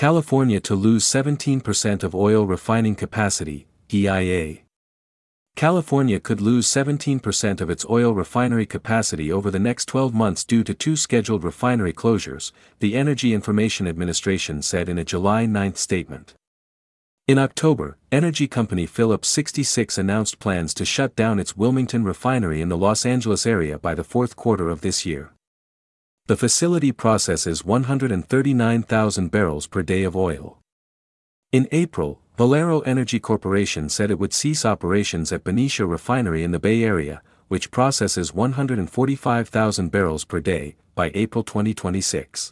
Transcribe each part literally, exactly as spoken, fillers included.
California to lose seventeen percent of oil refining capacity, E I A. California could lose seventeen percent of its oil refinery capacity over the next twelve months due to two scheduled refinery closures, the Energy Information Administration said in a July ninth statement. In October, energy company Phillips sixty-six announced plans to shut down its Wilmington refinery in the Los Angeles area by the fourth quarter of this year. The facility processes one hundred thirty-nine thousand barrels per day of oil. In April, Valero Energy Corporation said it would cease operations at Benicia Refinery in the Bay Area, which processes one hundred forty-five thousand barrels per day, by April twenty twenty-six.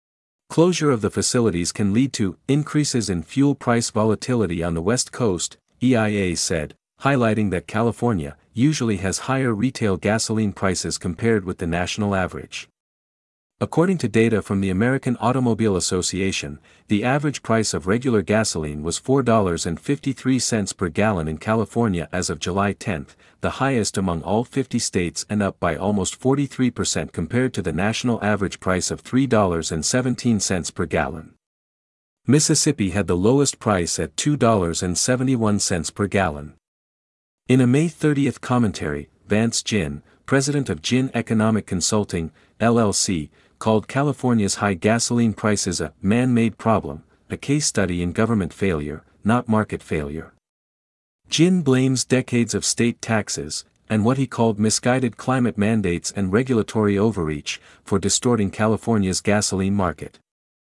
Closure of the facilities can lead to increases in fuel price volatility on the West Coast, E I A said, highlighting that California usually has higher retail gasoline prices compared with the national average. According to data from the American Automobile Association, the average price of regular gasoline was four dollars and fifty-three cents per gallon in California as of July tenth, the highest among all fifty states and up by almost forty-three percent compared to the national average price of three dollars and seventeen cents per gallon. Mississippi had the lowest price at two dollars and seventy-one cents per gallon. In a May thirtieth commentary, Vance Ginn, president of Ginn Economic Consulting, L L C, called California's high gasoline prices a man-made problem, a case study in government failure, not market failure. Ginn blames decades of state taxes, and what he called misguided climate mandates and regulatory overreach, for distorting California's gasoline market.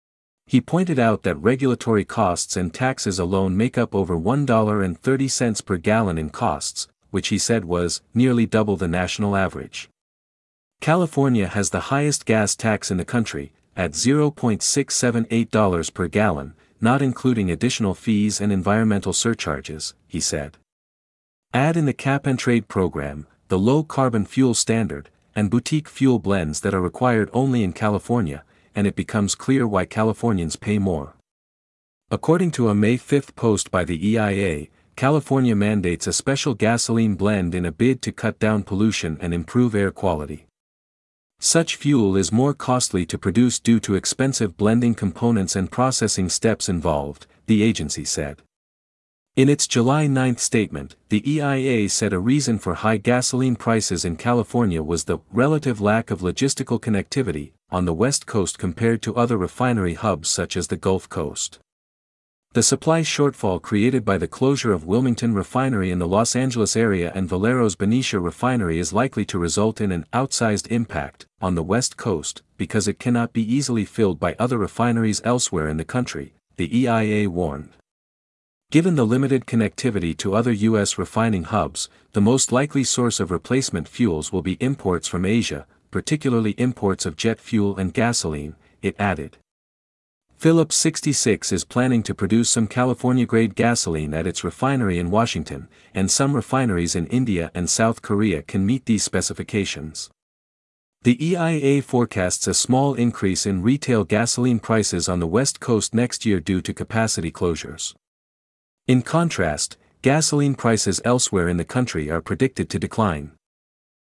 He pointed out that regulatory costs and taxes alone make up over one dollar and thirty cents per gallon in costs, which he said was nearly double the national average. California has the highest gas tax in the country, at zero point six seven eight dollars per gallon, not including additional fees and environmental surcharges, he said. Add in the cap-and-trade program, the low-carbon fuel standard, and boutique fuel blends that are required only in California, and it becomes clear why Californians pay more. According to a May fifth post by the E I A, California mandates a special gasoline blend in a bid to cut down pollution and improve air quality. Such fuel is more costly to produce due to expensive blending components and processing steps involved, the agency said. In its July ninth statement, the E I A said a reason for high gasoline prices in California was the relative lack of logistical connectivity on the West Coast compared to other refinery hubs such as the Gulf Coast. The supply shortfall created by the closure of Wilmington Refinery in the Los Angeles area and Valero's Benicia Refinery is likely to result in an outsized impact on the West Coast because it cannot be easily filled by other refineries elsewhere in the country, the E I A warned. Given the limited connectivity to other U S refining hubs, the most likely source of replacement fuels will be imports from Asia, particularly imports of jet fuel and gasoline, it added. Phillips sixty-six is planning to produce some California-grade gasoline at its refinery in Washington, and some refineries in India and South Korea can meet these specifications. The E I A forecasts a small increase in retail gasoline prices on the West Coast next year due to capacity closures. In contrast, gasoline prices elsewhere in the country are predicted to decline.